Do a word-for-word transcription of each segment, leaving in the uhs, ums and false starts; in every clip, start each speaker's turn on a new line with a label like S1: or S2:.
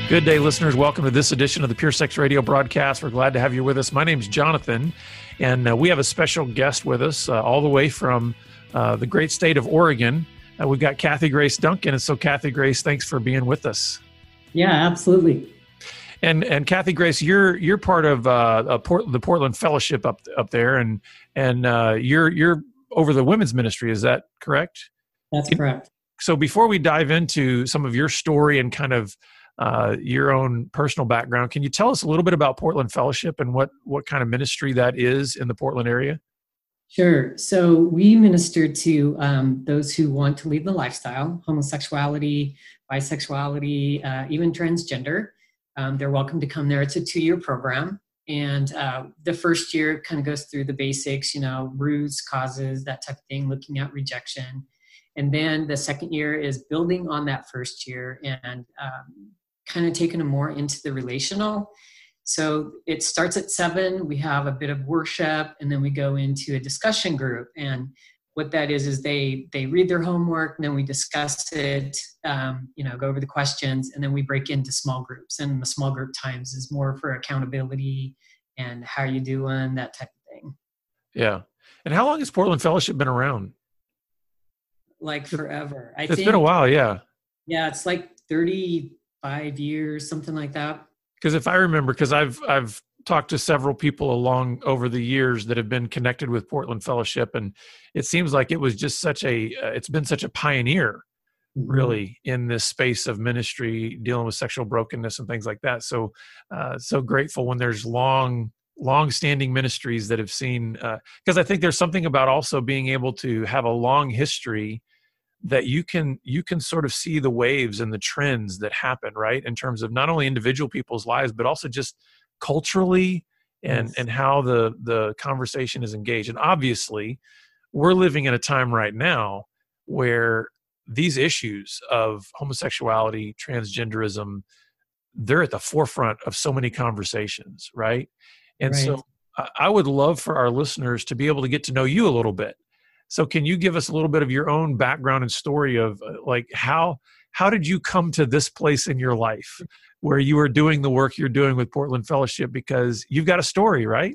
S1: Good day, listeners. Welcome to this edition of the Pure Sex Radio broadcast. We're glad to have you with us. My name's Jonathan, and uh, we have a special guest with us uh, all the way from uh, the great state of Oregon. Uh, we've got Kathy Grace Duncan, and so Kathy Grace, thanks for being with us.
S2: Yeah, absolutely.
S1: And and Kathy Grace, you're you're part of uh, a Port, the Portland Fellowship up up there, and and uh, you're you're over the women's ministry. Is that correct?
S2: That's correct.
S1: So before we dive into some of your story and kind of uh, your own personal background, can you tell us a little bit about Portland Fellowship and what what kind of ministry that is in the Portland area?
S2: Sure. So we minister to um, those who want to leave the lifestyle, homosexuality, bisexuality, uh, even transgender. Um, they're welcome to come there. It's a two-year program. And uh, the first year kind of goes through the basics, you know, roots, causes, that type of thing, looking at rejection. And then the second year is building on that first year and um, kind of taking them more into the relational. So it starts at seven. We have a bit of worship, and then we go into a discussion group. And what that is is they they read their homework, and then we discuss it. Um, you know, go over the questions, and then we break into small groups. And the small group times is more for accountability and how you doing, that type of thing.
S1: Yeah. And how long has Portland Fellowship been around?
S2: Like forever. I
S1: it's
S2: think,
S1: been a while, yeah.
S2: Yeah, it's like thirty-five years, something like that.
S1: Because if I remember, because I've I've talked to several people along over the years that have been connected with Portland Fellowship, and it seems like it was just such a uh, it's been such a pioneer, mm-hmm. really, in this space of ministry, dealing with sexual brokenness and things like that. So, uh, so grateful when there's long. long-standing ministries that have seen, because uh, I think there's something about also being able to have a long history that you can you can sort of see the waves and the trends that happen, right? In terms of not only individual people's lives, but also just culturally and, yes. and how the, the conversation is engaged. And obviously, we're living in a time right now where these issues of homosexuality, transgenderism, they're at the forefront of so many conversations, right? And right. so I would love for our listeners to be able to get to know you a little bit. So can you give us a little bit of your own background and story of uh, like how how did you come to this place in your life where you are doing the work you're doing with Portland Fellowship? Because you've got a story, right?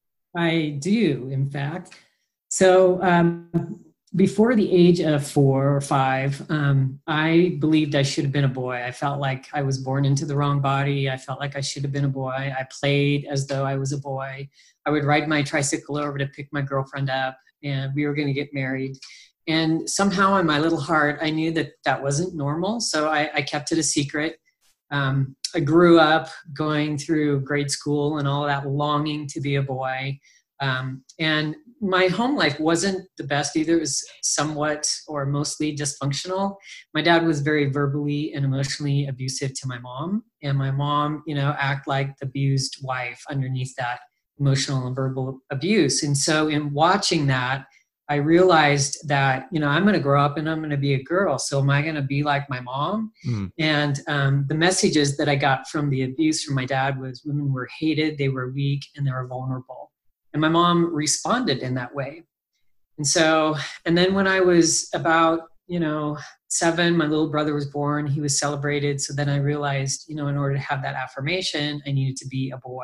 S2: I do, in fact. So um, before the age of four or five, um, I believed I should have been a boy. I felt like I was born into the wrong body. I felt like I should have been a boy. I played as though I was a boy. I would ride my tricycle over to pick my girlfriend up, and we were going to get married. And somehow in my little heart, I knew that that wasn't normal. So I, I kept it a secret. Um, I grew up going through grade school and all that, longing to be a boy. Um, and my home life wasn't the best either. It was somewhat or mostly dysfunctional. My dad was very verbally and emotionally abusive to my mom. And my mom, you know, act like the abused wife underneath that emotional and verbal abuse. And so in watching that, I realized that, you know, I'm going to grow up and I'm going to be a girl. So am I going to be like my mom? Mm. And um, the messages that I got from the abuse from my dad was women were hated, they were weak, and they were vulnerable. And my mom responded in that way. And so, and then when I was about, you know, seven, my little brother was born, he was celebrated. So then I realized, you know, in order to have that affirmation, I needed to be a boy.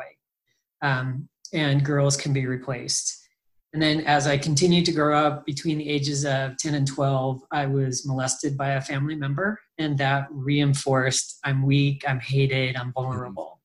S2: Um, and girls can be replaced. And then as I continued to grow up between the ages of ten and twelve, I was molested by a family member. And that reinforced, I'm weak, I'm hated, I'm vulnerable.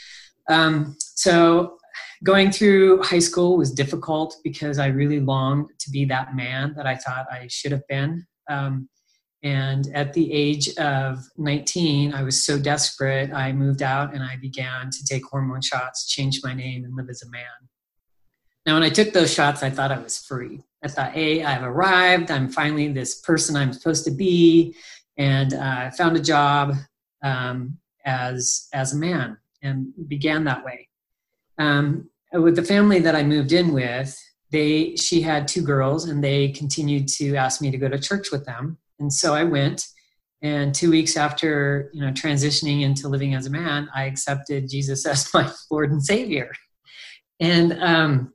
S2: Um, so going through high school was difficult because I really longed to be that man that I thought I should have been. Um, and at the age of nineteen, I was so desperate, I moved out and I began to take hormone shots, change my name, and live as a man. Now, when I took those shots, I thought I was free. I thought, hey, I've arrived. I'm finally this person I'm supposed to be. And uh, I found a job um, as, as a man and began that way. Um, with the family that I moved in with, they she had two girls, and they continued to ask me to go to church with them. And so I went. And two weeks after, you know, transitioning into living as a man, I accepted Jesus as my Lord and Savior. And um,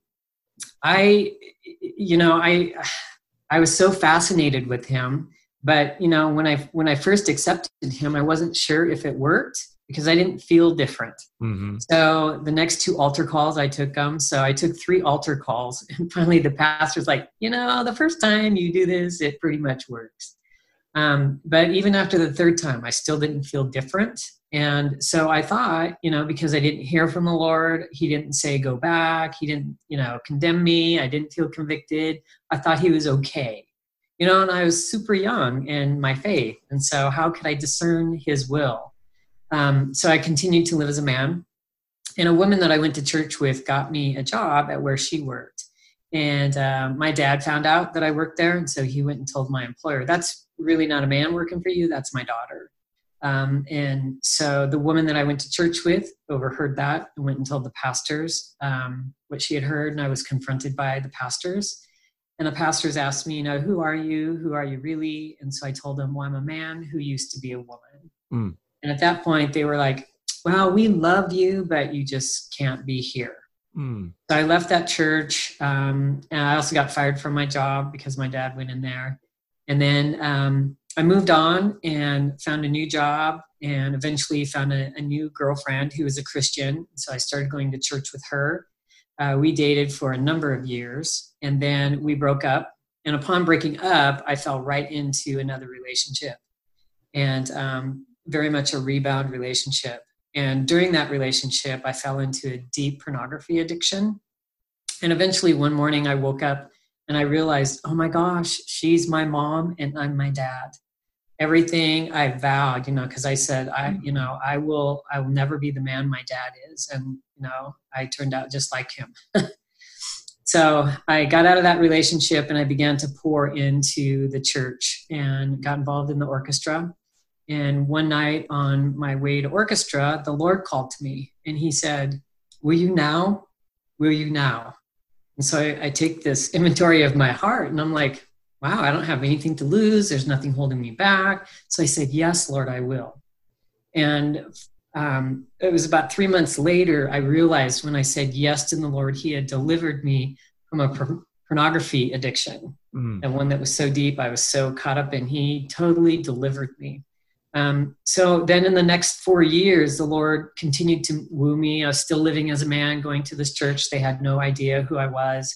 S2: I, you know, I, I was so fascinated with him, but, you know, when I, when I first accepted him, I wasn't sure if it worked. because I didn't feel different.
S1: Mm-hmm.
S2: So the next two altar calls, I took them. So I took three altar calls. And finally the pastor's like, you know, the first time you do this, it pretty much works. Um, but even after the third time, I still didn't feel different. And so I thought, you know, because I didn't hear from the Lord, he didn't say go back. He didn't, you know, condemn me. I didn't feel convicted. I thought he was okay. You know, and I was super young in my faith. And so how could I discern his will? Um, so I continued to live as a man. And a woman that I went to church with got me a job at where she worked. And uh, my dad found out that I worked there. And so he went and told my employer, that's really not a man working for you. That's my daughter. Um, and so the woman that I went to church with overheard that and went and told the pastors um, what she had heard. And I was confronted by the pastors. And the pastors asked me, you know, who are you? Who are you really? And so I told them, well, I'm a man who used to be a woman. Mm. And at that point, they were like, well, we love you, but you just can't be here. Mm. So I left that church. Um, and I also got fired from my job because my dad went in there. And then um, I moved on and found a new job and eventually found a, a new girlfriend who was a Christian. So I started going to church with her. Uh, we dated for a number of years and then we broke up. And upon breaking up, I fell right into another relationship and um, very much a rebound relationship. And during that relationship, I fell into a deep pornography addiction. And eventually one morning I woke up and I realized, oh my gosh, she's my mom and I'm my dad. Everything I vowed, you know, because I said, I, you know, I will, I will never be the man my dad is. And, you know, I turned out just like him. So I got out of that relationship and I began to pour into the church and got involved in the orchestra. And one night on my way to orchestra, the Lord called to me and he said, will you now? Will you now? And so I, I take this inventory of my heart and I'm like, wow, I don't have anything to lose. There's nothing holding me back. So I said, yes, Lord, I will. And um, it was about three months later, I realized when I said yes to the Lord, he had delivered me from a por- pornography addiction. Mm. And one that was so deep, I was so caught up in. He totally delivered me. Um, so then in the next four years, the Lord continued to woo me. I was still living as a man, going to this church. They had no idea who I was.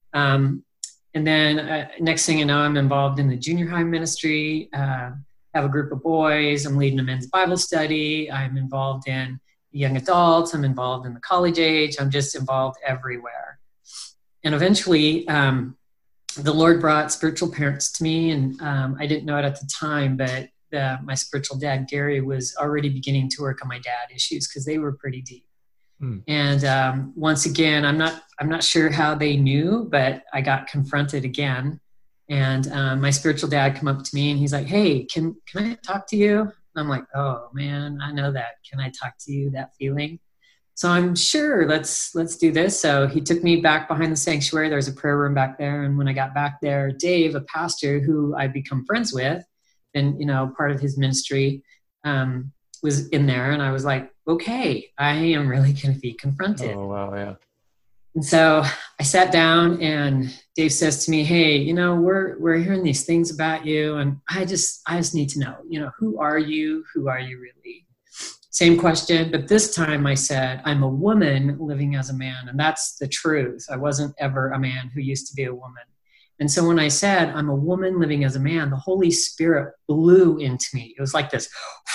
S2: Um, and then uh, next thing you know, I'm involved in the junior high ministry, uh, have a group of boys. I'm leading a men's Bible study. I'm involved in young adults. I'm involved in the college age. I'm just involved everywhere. And eventually, um, the Lord brought spiritual parents to me. And um, I didn't know it at the time, but The, my spiritual dad, Gary, was already beginning to work on my dad issues because they were pretty deep. Hmm. And um, once again, I'm not I'm not sure how they knew, but I got confronted again. And um, my spiritual dad come up to me and he's like, hey, can can I talk to you? And I'm like, oh man, I know that. Can I talk to you? That feeling. So I'm sure, let's let's do this. So he took me back behind the sanctuary. There's a prayer room back there. And when I got back there, Dave, a pastor who I'd become friends with, and, you know, part of his ministry um, was in there. And I was like, okay, I am really going to be confronted.
S1: Oh, wow, yeah.
S2: And so I sat down and Dave says to me, hey, you know, we're we're hearing these things about you. And I just, I just need to know, you know, who are you? Who are you really? Same question. But this time I said, I'm a woman living as a man. And that's the truth. I wasn't ever a man who used to be a woman. And so when I said, I'm a woman living as a man, the Holy Spirit blew into me. It was like this,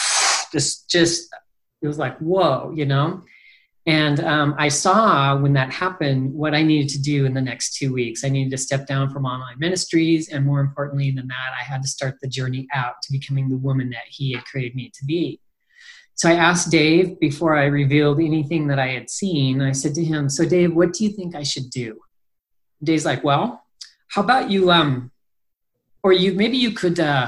S2: this just, it was like, whoa, you know? And um, I saw when that happened, what I needed to do in the next two weeks. I needed to step down from online ministries. And more importantly than that, I had to start the journey out to becoming the woman that he had created me to be. So I asked Dave before I revealed anything that I had seen. I said to him, so Dave, what do you think I should do? Dave's like, well, how about you, um, or you, maybe you could, uh,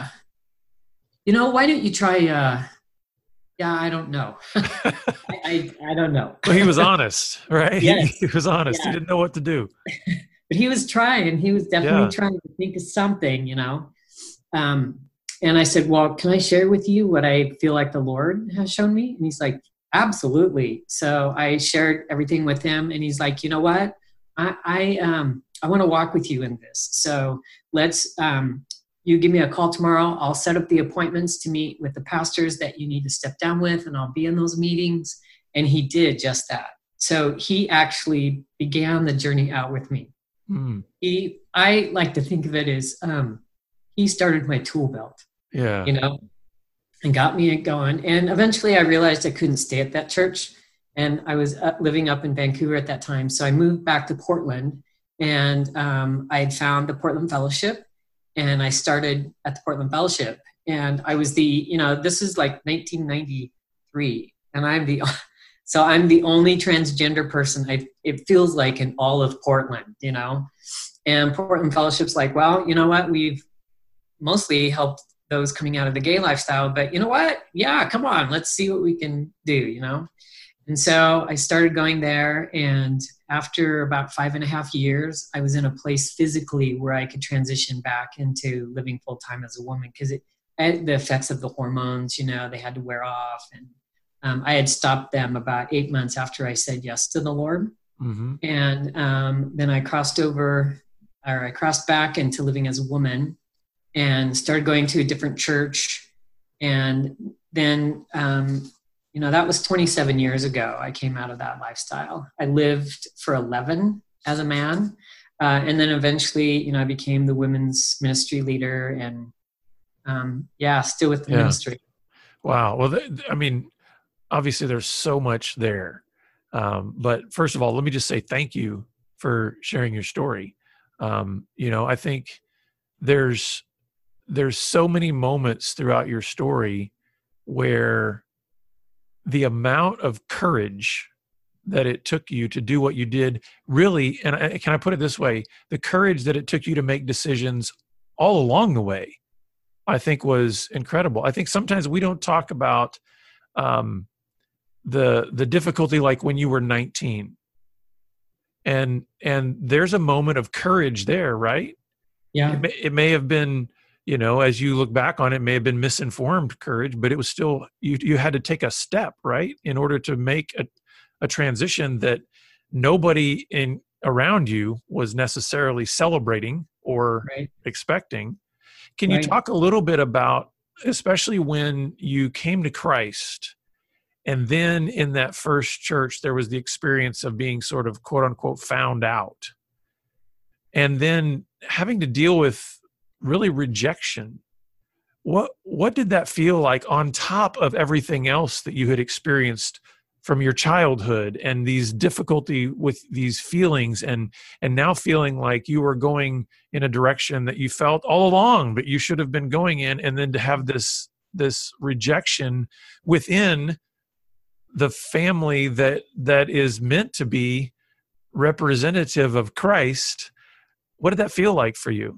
S2: you know, why don't you try, uh, yeah, I don't know. I, I, I don't know.
S1: Well, he was honest, right?
S2: Yes.
S1: He, he was honest.
S2: Yeah.
S1: He didn't know what to do.
S2: But he was trying. He was definitely
S1: Yeah.
S2: trying to think of something, you know. Um, and I said, well, can I share with you what I feel like the Lord has shown me? And he's like, absolutely. So I shared everything with him. And he's like, you know what? I, I, um, I want to walk with you in this. So let's, um, you give me a call tomorrow. I'll set up the appointments to meet with the pastors that you need to step down with, and I'll be in those meetings. And he did just that. So he actually began the journey out with me. Mm. He, I like to think of it as um, he started my tool belt.
S1: Yeah,
S2: you know, and got me going. And eventually, I realized I couldn't stay at that church, and I was uh, living up in Vancouver at that time. So I moved back to Portland, and um, I had found the Portland Fellowship, and I started at the Portland Fellowship. And I was the, you know, this is like nineteen ninety-three, and I'm the. So I'm the only transgender person, I, it feels like, in all of Portland, you know. And Portland Fellowship's like, well, you know what? We've mostly helped those coming out of the gay lifestyle, but you know what? Yeah, come on, let's see what we can do, you know. And so I started going there, and after about five and a half years, I was in a place physically where I could transition back into living full-time as a woman, because it the effects of the hormones, you know, they had to wear off. And Um, I had stopped them about eight months after I said yes to the Lord. Mm-hmm. And um, then I crossed over, or I crossed back into living as a woman, and started going to a different church. And then, um, you know, that was twenty-seven years ago. I came out of that lifestyle. I lived for eleven as a man. Uh, and then eventually, you know, I became the women's ministry leader, and um, yeah, still with the yeah. ministry.
S1: Wow. Well, th- I mean, obviously there's so much there. Um, but first of all, let me just say thank you for sharing your story. Um, you know, I think there's, there's so many moments throughout your story where the amount of courage that it took you to do what you did really, and I, can I put it this way, the courage that it took you to make decisions all along the way, I think was incredible. I think sometimes we don't talk about, um, the the difficulty, like when you were nineteen, and and there's a moment of courage there, right?
S2: Yeah.
S1: It may, it may have been, you know, as you look back on it, it may have been misinformed courage, but it was still, you you had to take a step, right, in order to make a, a transition that nobody in around you was necessarily celebrating or right. expecting. Can right. you talk a little bit about, especially when you came to Christ, and then in that first church, there was the experience of being sort of quote unquote found out, and then having to deal with really rejection. What, what did that feel like on top of everything else that you had experienced from your childhood, and these difficulty with these feelings, and, and now feeling like you were going in a direction that you felt all along, but you should have been going in, and then to have this, this rejection within the family that that is meant to be representative of Christ? What did that feel like for you?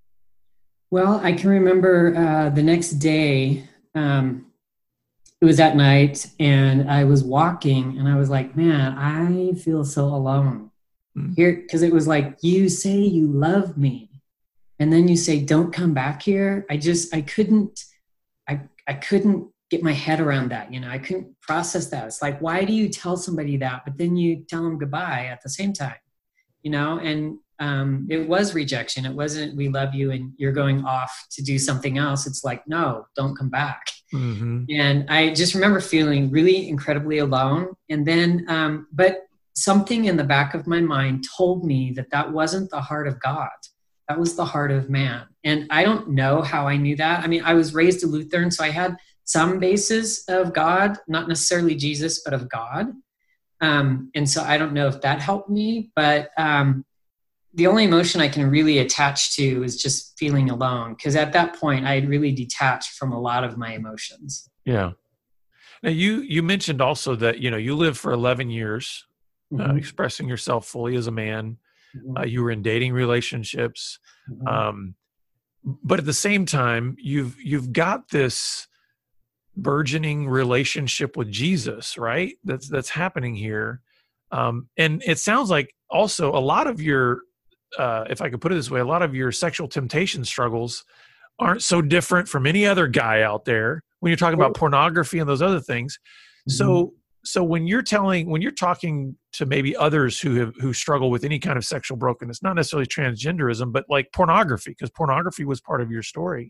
S2: Well, I can remember uh, the next day, um, it was at night, and I was walking, and I was like, man, I feel so alone mm-hmm. here, because it was like, you say you love me, and then you say, don't come back here. I just, I couldn't, I, I couldn't get my head around that. You know, I couldn't process that. It's like, why do you tell somebody that, but then you tell them goodbye at the same time, you know? And um, it was rejection. It wasn't, we love you and you're going off to do something else. It's like, no, don't come back. Mm-hmm. And I just remember feeling really incredibly alone. And then, um, but something in the back of my mind told me that that wasn't the heart of God. That was the heart of man. And I don't know how I knew that. I mean, I was raised a Lutheran, so I had some basis of God, not necessarily Jesus, but of God. Um, and so I don't know if that helped me, but um, the only emotion I can really attach to is just feeling alone. Because at that point, I had really detached from a lot of my emotions.
S1: Yeah. Now you you mentioned also that, you know, you lived for eleven years, mm-hmm. uh, expressing yourself fully as a man. Mm-hmm. Uh, you were in dating relationships, mm-hmm. um, but at the same time, you've you've got this burgeoning relationship with Jesus, right? That's that's happening here, um, and it sounds like also a lot of your, uh, if I could put it this way, a lot of your sexual temptation struggles aren't so different from any other guy out there when you're talking about pornography and those other things. Mm-hmm. So, so when you're telling, when you're talking to maybe others who have, who struggle with any kind of sexual brokenness, not necessarily transgenderism, but like pornography, because pornography was part of your story.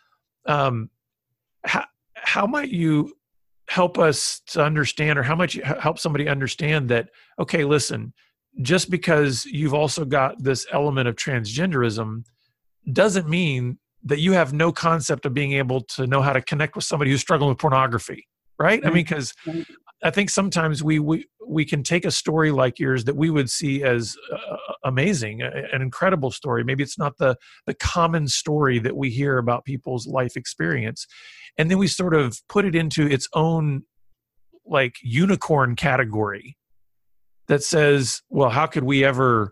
S1: Um, how, how might you help us to understand, or how much you help somebody understand that, okay, listen, just because you've also got this element of transgenderism doesn't mean that you have no concept of being able to know how to connect with somebody who's struggling with pornography, right? I mean, because I think sometimes we, we we can take a story like yours that we would see as uh, amazing, an incredible story. Maybe it's not the the common story that we hear about people's life experience, and then we sort of put it into its own like unicorn category that says, well, how could we ever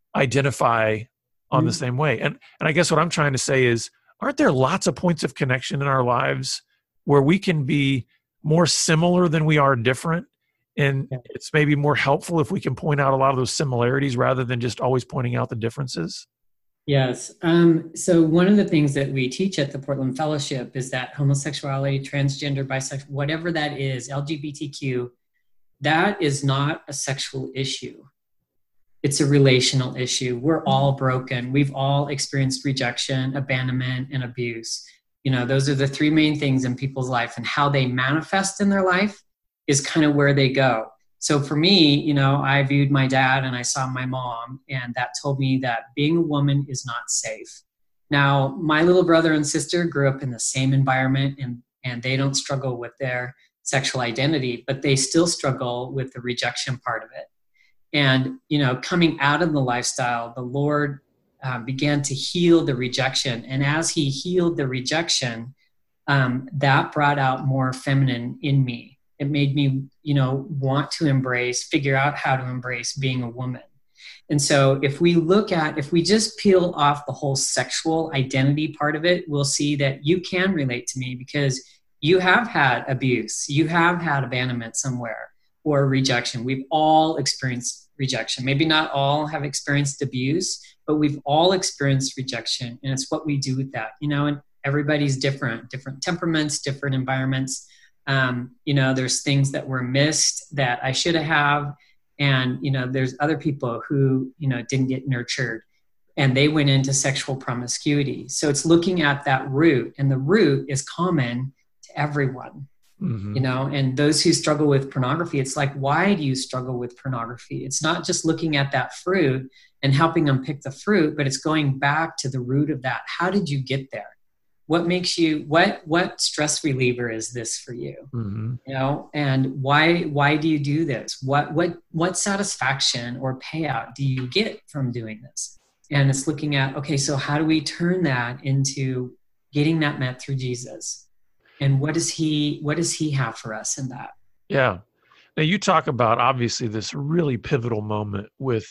S1: identify on mm-hmm. the same way? And and I guess what I'm trying to say is, aren't there lots of points of connection in our lives where we can be more similar than we are different? And yeah. it's maybe more helpful if we can point out a lot of those similarities rather than just always pointing out the differences.
S2: Yes. Um, so one of the things that we teach at the Portland Fellowship is that homosexuality, transgender, bisexual, whatever that is, L G B T Q, that is not a sexual issue. It's a relational issue. We're all broken. We've all experienced rejection, abandonment, and abuse. You know, those are the three main things in people's life, and how they manifest in their life is kind of where they go. So for me, you know, I viewed my dad and I saw my mom, and that told me that being a woman is not safe. Now, my little brother and sister grew up in the same environment, and, and they don't struggle with their sexual identity, but they still struggle with the rejection part of it. And, you know, coming out of the lifestyle, the Lord uh, began to heal the rejection. And as he healed the rejection, um, that brought out more feminine in me. It made me, you know, want to embrace, figure out how to embrace being a woman. And so if we look at, if we just peel off the whole sexual identity part of it, we'll see that you can relate to me because you have had abuse, you have had abandonment somewhere or rejection. We've all experienced rejection. Maybe not all have experienced abuse, but we've all experienced rejection. And it's what we do with that, you know, and everybody's different, different temperaments, different environments. Um, you know, there's things that were missed that I should have. And, you know, there's other people who, you know, didn't get nurtured and they went into sexual promiscuity. So it's looking at that root, and the root is common to everyone, mm-hmm. you know, and those who struggle with pornography, it's like, why do you struggle with pornography? It's not just looking at that fruit and helping them pick the fruit, but it's going back to the root of that. How did you get there? What makes you, what, what stress reliever is this for you? Mm-hmm. You know, and why, why do you do this? What, what, what satisfaction or payout do you get from doing this? And it's looking at, okay, so how do we turn that into getting that met through Jesus? And what does he, what does he have for us in that?
S1: Yeah. Now you talk about obviously this really pivotal moment with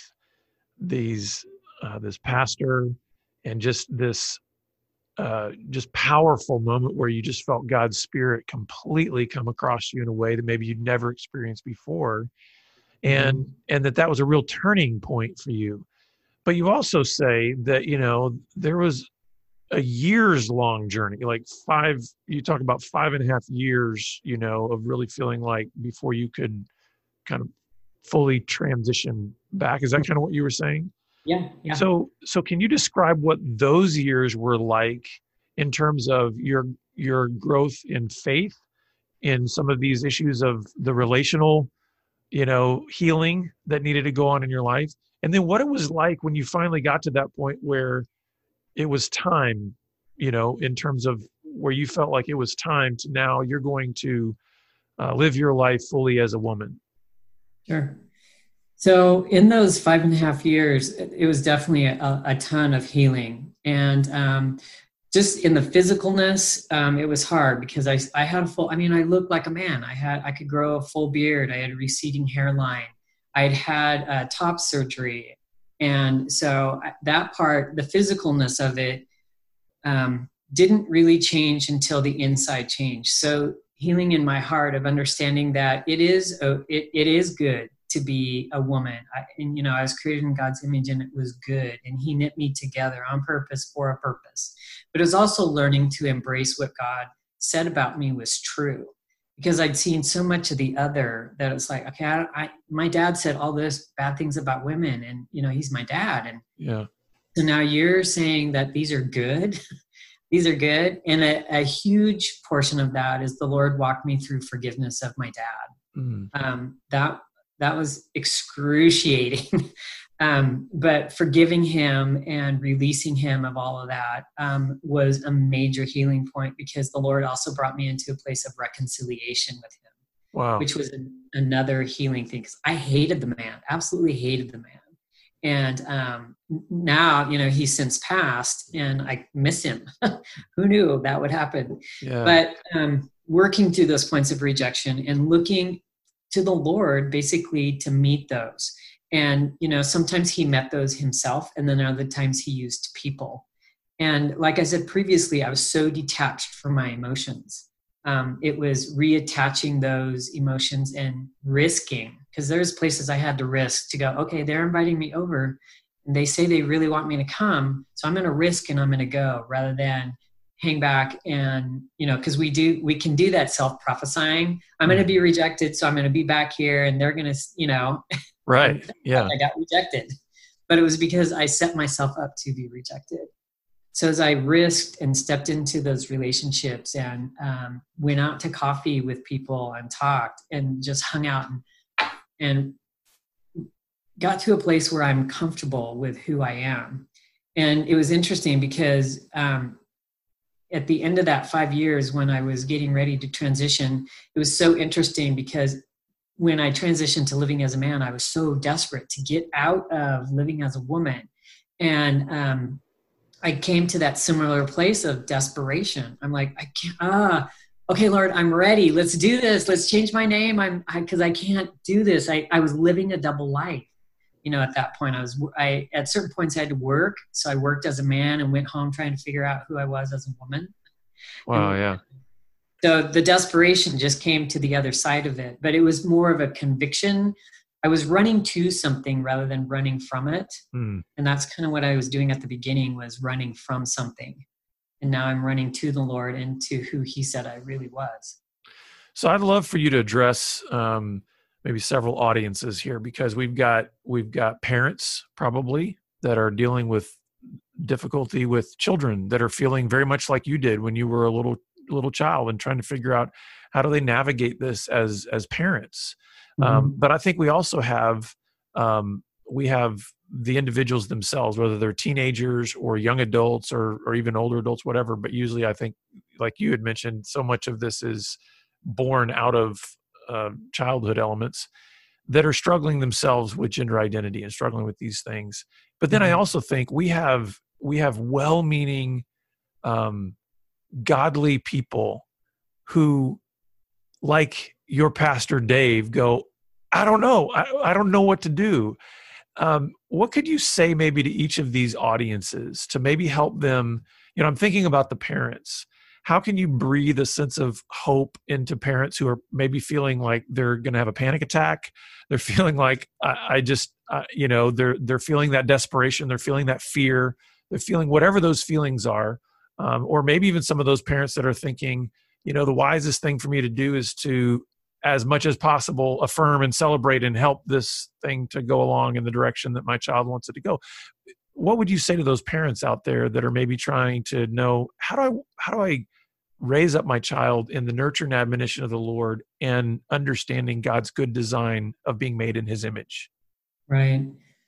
S1: these, uh, this pastor and just this, Uh, just powerful moment where you just felt God's Spirit completely come across you in a way that maybe you'd never experienced before. And, mm-hmm. and that that was a real turning point for you. But you also say that, you know, there was a years long journey, like five, you talk about five and a half years, you know, of really feeling like before you could kind of fully transition back. Is that kind of what you were saying?
S2: Yeah, yeah.
S1: So, so can you describe what those years were like in terms of your your growth in faith, in some of these issues of the relational, you know, healing that needed to go on in your life, and then what it was like when you finally got to that point where it was time, you know, in terms of where you felt like it was time to now you're going to uh, live your life fully as a woman.
S2: Sure. So in those five and a half years, it was definitely a, a ton of healing. And um, just in the physicalness, um, it was hard because I, I had a full, I mean, I looked like a man. I had, I could grow a full beard. I had a receding hairline. I'd had uh, top surgery. And so that part, the physicalness of it um, didn't really change until the inside changed. So healing in my heart of understanding that it is, a, it, it is good to be a woman. I, and, you know, I was created in God's image and it was good. And he knit me together on purpose for a purpose. But it was also learning to embrace what God said about me was true. because I'd seen so much of the other that it's like, okay, I, I my dad said all this bad things about women, and you know, he's my dad, and
S1: yeah.
S2: So now you're saying that these are good. These are good. And a, a huge portion of that is the Lord walked me through forgiveness of my dad.
S1: Mm.
S2: Um, that, that was excruciating. um, but forgiving him and releasing him of all of that um, was a major healing point, because the Lord also brought me into a place of reconciliation with him.
S1: Wow.
S2: Which was an, another healing thing, because I hated the man, absolutely hated the man. And um, now, you know, he's since passed and I miss him. Who knew that would happen?
S1: Yeah.
S2: But um, working through those points of rejection and looking to the Lord basically to meet those. And, you know, sometimes he met those himself, and then other times he used people. And like I said previously, I was so detached from my emotions. Um, it was reattaching those emotions and risking, because there's places I had to risk to go, okay, they're inviting me over and they say they really want me to come. So I'm going to risk and I'm going to go, rather than hang back. And, you know, because we do, we can do that self-prophesying. I'm going to be rejected, so I'm going to be back here and they're going to, you know,
S1: right. Yeah.
S2: I got rejected. But it was because I set myself up to be rejected. So as I risked and stepped into those relationships and um, went out to coffee with people and talked and just hung out and, and got to a place where I'm comfortable with who I am. And it was interesting because um, at the end of that five years when I was getting ready to transition, it was so interesting because when I transitioned to living as a man, I was so desperate to get out of living as a woman. And um, I came to that similar place of desperation. I'm like, I can't, ah, okay, Lord, I'm ready. Let's do this. Let's change my name. I'm, I, cause I can't do this. I, I was living a double life. You know, at that point I was, I, at certain points I had to work. So I worked as a man and went home trying to figure out who I was as a woman.
S1: Wow.
S2: And
S1: yeah.
S2: So the desperation just came to the other side of it, but it was more of a conviction. I was running to something rather than running from it.
S1: Mm.
S2: And that's kind of what I was doing at the beginning, was running from something. And now I'm running to the Lord and to who he said I really was.
S1: So I'd love for you to address um, maybe several audiences here, because we've got, we've got parents probably that are dealing with difficulty with children that are feeling very much like you did when you were a little, little child, and trying to figure out how do they navigate this as, as parents.
S2: Mm-hmm.
S1: Um, but I think we also have, um, we have the individuals themselves, whether they're teenagers or young adults or, or even older adults, whatever. But usually I think, like you had mentioned, so much of this is born out of uh, childhood elements that are struggling themselves with gender identity and struggling with these things. But then mm-hmm. I also think we have, we have well-meaning, um, godly people who, like your pastor Dave, go, I don't know. I, I don't know what to do. Um, what could you say maybe to each of these audiences to maybe help them? You know, I'm thinking about the parents. How can you breathe a sense of hope into parents who are maybe feeling like they're going to have a panic attack? They're feeling like, I, I just, uh, you know, they're, they're feeling that desperation. They're feeling that fear. They're feeling whatever those feelings are. Um, or maybe even some of those parents that are thinking, you know, the wisest thing for me to do is to, as much as possible, affirm and celebrate and help this thing to go along in the direction that my child wants it to go. What would you say to those parents out there that are maybe trying to know, how do I, how do I raise up my child in the nurture and admonition of the Lord and understanding God's good design of being made in his image?
S2: Right.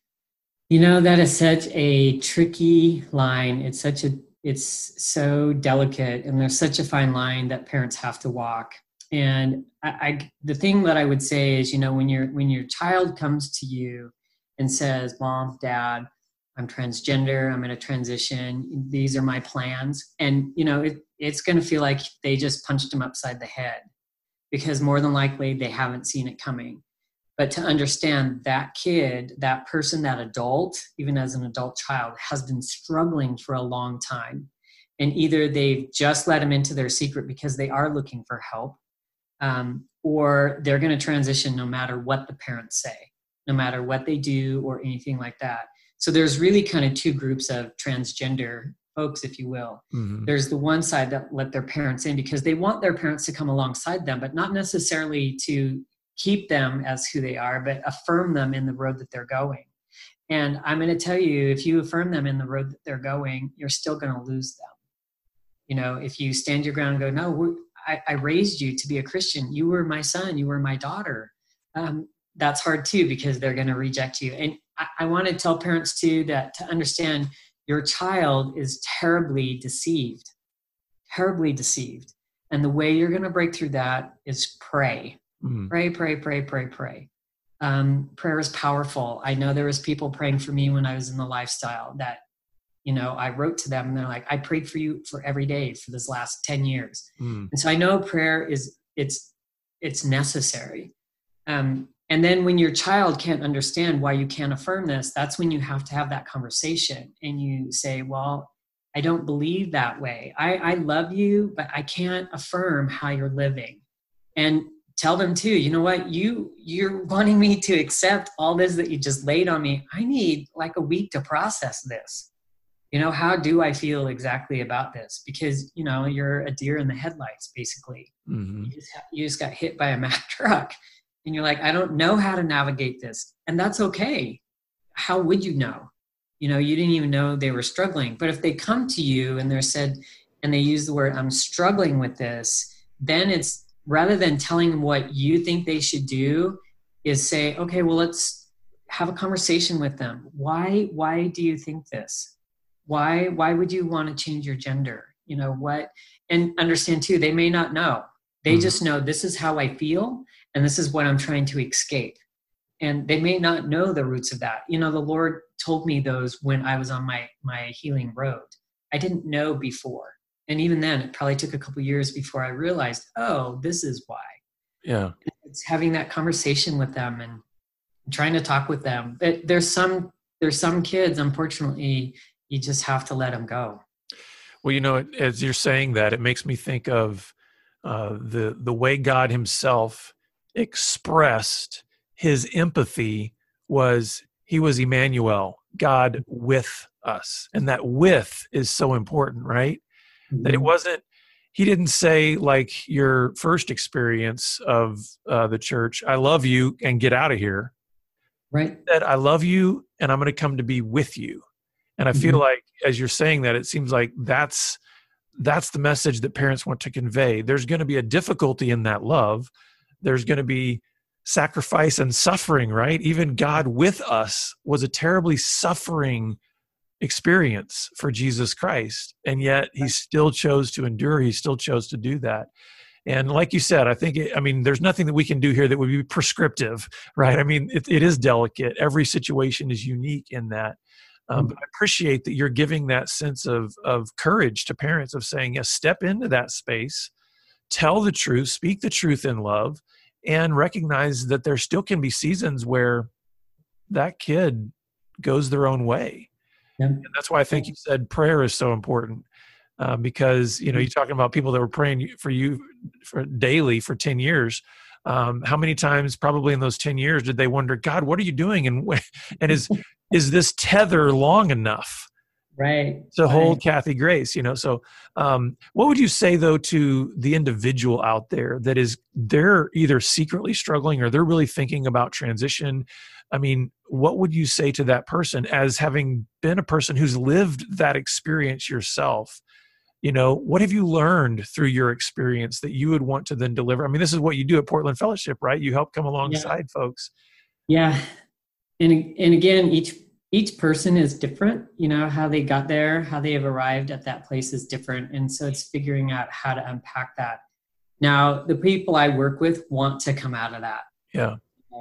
S2: You know, that is such a tricky line. It's such a, it's so delicate, and there's such a fine line that parents have to walk. And I, I, the thing that I would say is, you know, when your when your child comes to you and says, "Mom, Dad, I'm transgender. I'm going to transition. These are my plans," and you know, it, it's going to feel like they just punched them upside the head, because more than likely they haven't seen it coming. But to understand that kid, that person, that adult, even as an adult child, has been struggling for a long time, and either they've just let them into their secret because they are looking for help. Um, or they're going to transition no matter what the parents say, no matter what they do or anything like that. So there's really kind of two groups of transgender folks, if you will.
S1: Mm-hmm.
S2: There's the one side that let their parents in because they want their parents to come alongside them, but not necessarily to keep them as who they are, but affirm them in the road that they're going. And I'm going to tell you, if you affirm them in the road that they're going, you're still going to lose them. You know, if you stand your ground and go, no, we're, I, I raised you to be a Christian. You were my son. You were my daughter. Um, that's hard too, because they're going to reject you. And I, I want to tell parents too, that to understand your child is terribly deceived, terribly deceived. And the way you're going to break through that is pray, mm. pray, pray, pray, pray, pray. Um, prayer is powerful. I know there was people praying for me when I was in the lifestyle that, you know, I wrote to them and they're like, I prayed for you for every day for this last ten years. Mm. And so I know prayer is, it's, it's necessary. Um, and then when your child can't understand why you can't affirm this, that's when you have to have that conversation and you say, well, I don't believe that way. I, I love you, but I can't affirm how you're living. And tell them too, you know what, you, you're wanting me to accept all this that you just laid on me. I need like a week to process this. You know, how do I feel exactly about this? Because, you know, you're a deer in the headlights, basically. Mm-hmm. You, just, you just got hit by a Mack truck and you're like, I don't know how to navigate this. And that's okay. How would you know? You know, you didn't even know they were struggling. But if they come to you and they're said, and they use the word, I'm struggling with this, then it's, rather than telling them what you think they should do, is say, okay, well, let's have a conversation with them. Why, why do you think this? Why, why would you want to change your gender? You know what? And understand too, they may not know. They mm-hmm. just know this is how I feel. And this is what I'm trying to escape. And they may not know the roots of that. You know, the Lord told me those when I was on my, my healing road. I didn't know before. And even then, it probably took a couple of years before I realized, oh, this is why.
S1: Yeah.
S2: It's having that conversation with them and trying to talk with them. But there's some, there's some kids, unfortunately, you just have to let them go.
S1: Well, you know, as you're saying that, it makes me think of uh, the the way God himself expressed his empathy was he was Emmanuel, God with us. And that with is so important, right? Mm-hmm. That it wasn't, he didn't say like your first experience of uh, the church, I love you and get out of here.
S2: Right.
S1: He said, I love you and I'm going to come to be with you. And I feel mm-hmm. like as you're saying that, it seems like that's that's the message that parents want to convey. There's going to be a difficulty in that love. There's going to be sacrifice and suffering, right? Even God with us was a terribly suffering experience for Jesus Christ. And yet he still chose to endure. He still chose to do that. And like you said, I think, it, I mean, there's nothing that we can do here that would be prescriptive, right? I mean, it, it is delicate. Every situation is unique in that. Um, but I appreciate that you're giving that sense of of courage to parents of saying, yes, step into that space, tell the truth, speak the truth in love, and recognize that there still can be seasons where that kid goes their own way. Yeah. And that's why I think you said prayer is so important uh, because, you know, you're talking about people that were praying for you for daily for ten years. Um, how many times probably in those ten years did they wonder, God, what are you doing? And, and is, is this tether long enough
S2: right
S1: to hold
S2: right.
S1: Kathy Grace? You know, so um, what would you say though, to the individual out there that is, they're either secretly struggling or they're really thinking about transition? I mean, what would you say to that person as having been a person who's lived that experience yourself? You know, what have you learned through your experience that you would want to then deliver? I mean, this is what you do at Portland Fellowship, right? You help come alongside yeah. folks.
S2: Yeah. And, and again, each, each person is different, you know, how they got there, how they have arrived at that place is different. And so it's figuring out how to unpack that. Now, the people I work with want to come out of that.
S1: Yeah.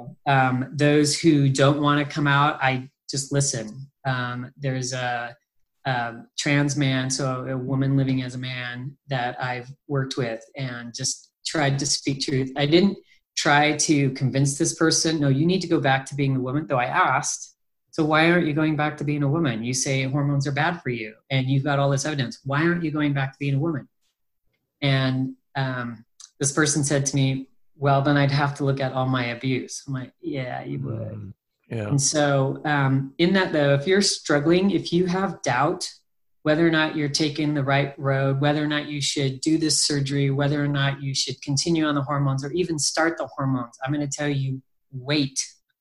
S2: Um, those who don't want to come out, I just listen. Um, there's a, Um, trans man, so a woman living as a man that I've worked with and just tried to speak truth. I didn't try to convince this person, no, you need to go back to being a woman, though I asked, so why aren't you going back to being a woman? You say hormones are bad for you and you've got all this evidence. Why aren't you going back to being a woman? And um, this person said to me, well, then I'd have to look at all my abuse. I'm like, yeah, you would. Mm.
S1: Yeah.
S2: And so um, in that though, if you're struggling, if you have doubt, whether or not you're taking the right road, whether or not you should do this surgery, whether or not you should continue on the hormones or even start the hormones, I'm going to tell you, wait.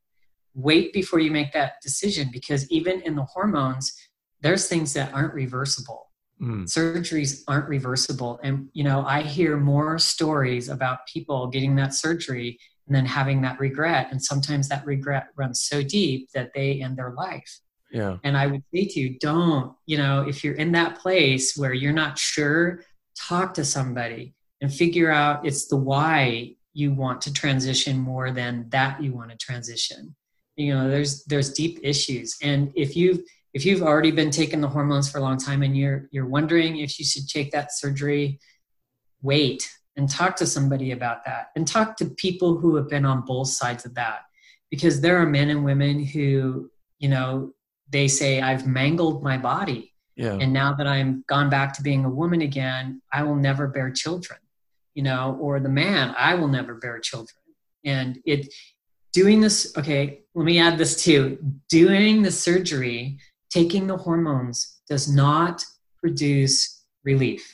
S2: Wait before you make that decision, because even in the hormones, there's things that aren't reversible. Mm. Surgeries aren't reversible. And, you know, I hear more stories about people getting that surgery and then having that regret. And sometimes that regret runs so deep that they end their life.
S1: Yeah.
S2: And I would say to you, don't, you know, if you're in that place where you're not sure, talk to somebody and figure out it's the why you want to transition more than that you want to transition. You know, there's there's deep issues. And if you've if you've already been taking the hormones for a long time and you're you're wondering if you should take that surgery, wait and talk to somebody about that, and talk to people who have been on both sides of that. Because there are men and women who, you know, they say, I've mangled my body.
S1: Yeah.
S2: And now that I'm gone back to being a woman again, I will never bear children. You know, or the man, I will never bear children. And it doing this, okay, let me add this too. Doing the surgery, taking the hormones does not produce relief.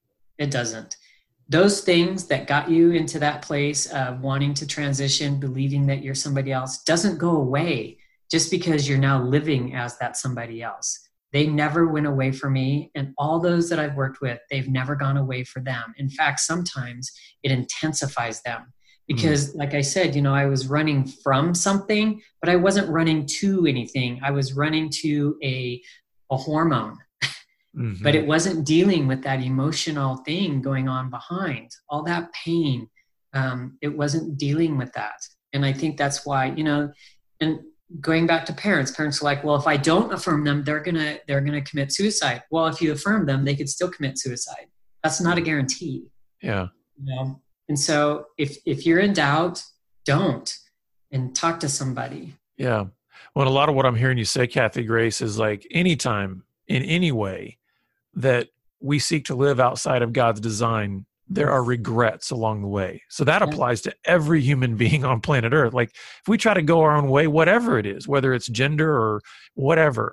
S2: It doesn't. Those things that got you into that place of wanting to transition, believing that you're somebody else, doesn't go away just because you're now living as that somebody else. They never went away for me. And all those that I've worked with, they've never gone away for them. In fact, sometimes it intensifies them. Because like I said, you know, I was running from something, but I wasn't running to anything. I was running to a, a hormone, mm-hmm. but it wasn't dealing with that emotional thing going on behind all that pain. Um, it wasn't dealing with that. And I think that's why, you know, and going back to parents, parents are like, well, if I don't affirm them, they're going to, they're going to commit suicide. Well, if you affirm them, they could still commit suicide. That's not a guarantee.
S1: Yeah.
S2: You know? And so if, if you're in doubt, don't, and talk to somebody.
S1: Yeah. Well, a lot of what I'm hearing you say, Kathy Grace, is like anytime in any way that we seek to live outside of God's design, there are regrets along the way. So that applies to every human being on planet Earth. Like if we try to go our own way, whatever it is, whether it's gender or whatever,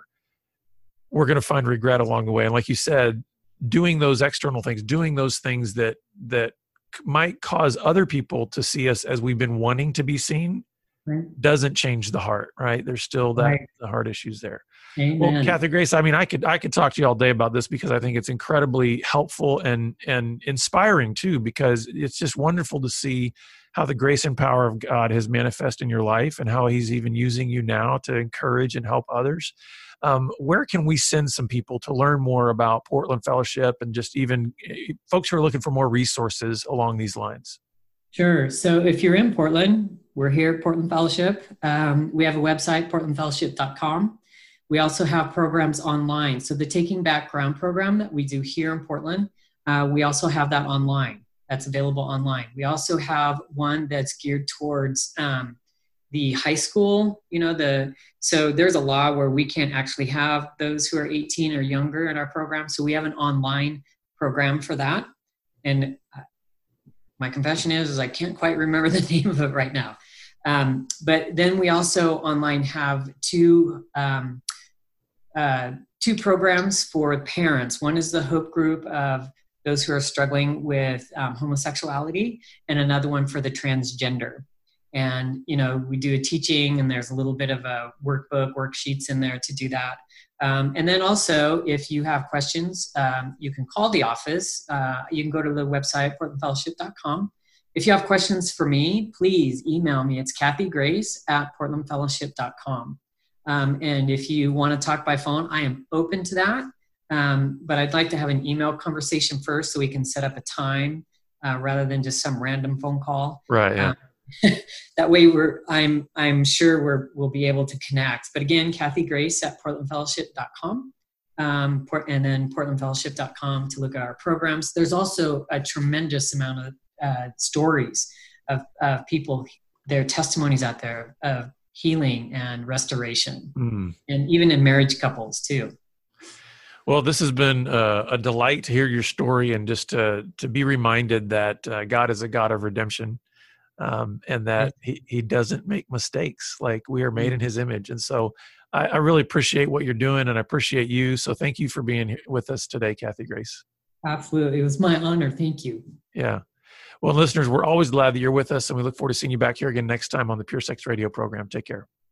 S1: we're going to find regret along the way. And like you said, doing those external things, doing those things that, that, might cause other people to see us as we've been wanting to be seen, right, doesn't change the heart, right? There's still that right. the heart issues there.
S2: Amen.
S1: Well, Kathy Grace, I mean, I could I could talk to you all day about this because I think it's incredibly helpful and and inspiring too, because it's just wonderful to see how the grace and power of God has manifested in your life and how He's even using you now to encourage and help others. Um, where can we send some people to learn more about Portland Fellowship and just even folks who are looking for more resources along these lines?
S2: Sure. So if you're in Portland, we're here at Portland Fellowship. Um, we have a website, portland fellowship dot com. We also have programs online. So the Taking Back Ground program that we do here in Portland, uh, we also have that online. That's available online. We also have one that's geared towards um, the high school, you know, the, so there's a law where we can't actually have those who are eighteen or younger in our program. So we have an online program for that. And my confession is, is I can't quite remember the name of it right now. Um, but then we also online have two, um, uh, two programs for parents. One is the Hope Group of those who are struggling with um, homosexuality, and another one for the transgender. And, you know, we do a teaching and there's a little bit of a workbook, worksheets in there to do that. Um, and then also, if you have questions, um, you can call the office. Uh, you can go to the website, portland fellowship dot com. If you have questions for me, please email me. It's Kathy Grace at portland fellowship dot com. Um, and if you want to talk by phone, I am open to that. Um, but I'd like to have an email conversation first so we can set up a time uh, rather than just some random phone call.
S1: Right, yeah.
S2: Um, that way we're I'm I'm sure we're we'll be able to connect. But again, Kathy Grace at portland fellowship dot com, um, and then portland fellowship dot com to look at our programs. There's also a tremendous amount of uh, stories of, of people, their testimonies out there of healing and restoration, mm. and even in marriage couples too.
S1: Well, this has been uh, a delight to hear your story and just to, to be reminded that uh, God is a God of redemption. um, and that he, he doesn't make mistakes. Like, we are made in his image. And so I, I really appreciate what you're doing, and I appreciate you. So thank you for being here with us today, Kathy Grace.
S2: Absolutely. It was my honor. Thank you.
S1: Yeah. Well, listeners, we're always glad that you're with us, and we look forward to seeing you back here again next time on the Pure Sex Radio program. Take care.